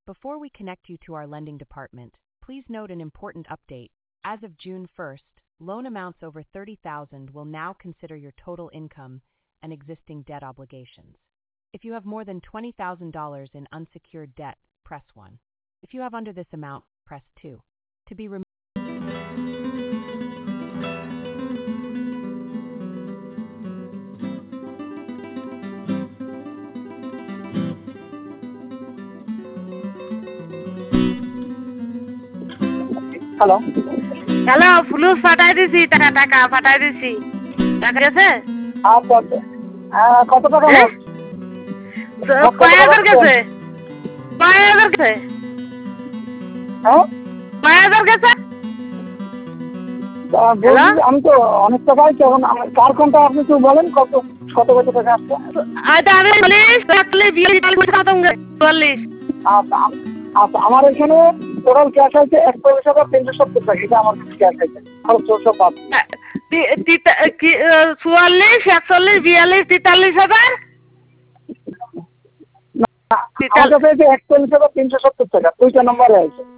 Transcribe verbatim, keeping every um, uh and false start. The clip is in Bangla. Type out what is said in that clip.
Before we connect you to our lending department, please note an important update. As of June first, loan amounts over thirty thousand dollars will now consider your total income and existing debt obligations. If you have more than twenty thousand dollars in unsecured debt, press one. If you have under this amount, press two. To be removed. Hello hello ফুলুস পাঠাই দিছি টাকা টাকা পাঠাই দিছি টাকা গেছে আচ্ছা আচ্ছা আহ, কত টাকা হ্যাঁ? মোট? তো কত কয় টাকা হাজার রাখছেন? গেছে কয় হাজার গেছে হ্যাঁ কয় হাজার গেছে তা বলছি, আমি তো অনেক টাকাই তখন আমার কার কোনটা আপনি একটু বলেন কত কত কত টাকা আসছে? আচ্ছা আমি চল্লিশ চল্লিশ বিয়াল্লিশ চল্লিশ খতম করে চল্লিশ আচ্ছা আম- আচ্ছা আমার এখানে টোটাল ক্যাশ আছে একচল্লিশ হাজার তিনশো সত্তর টাকা, এটা আমার ক্যাশ আছে খরচ সব বাদ দিয়ে। তি- তিতা- কি- আহ, চুয়াল্লিশ একচল্লিশ বিয়াল্লিশ তেতাল্লিশ হাজার না, আমার কাছে আছে একচল্লিশ হাজার তিনশো সত্তর টাকা, দুইটা নম্বরে আছে।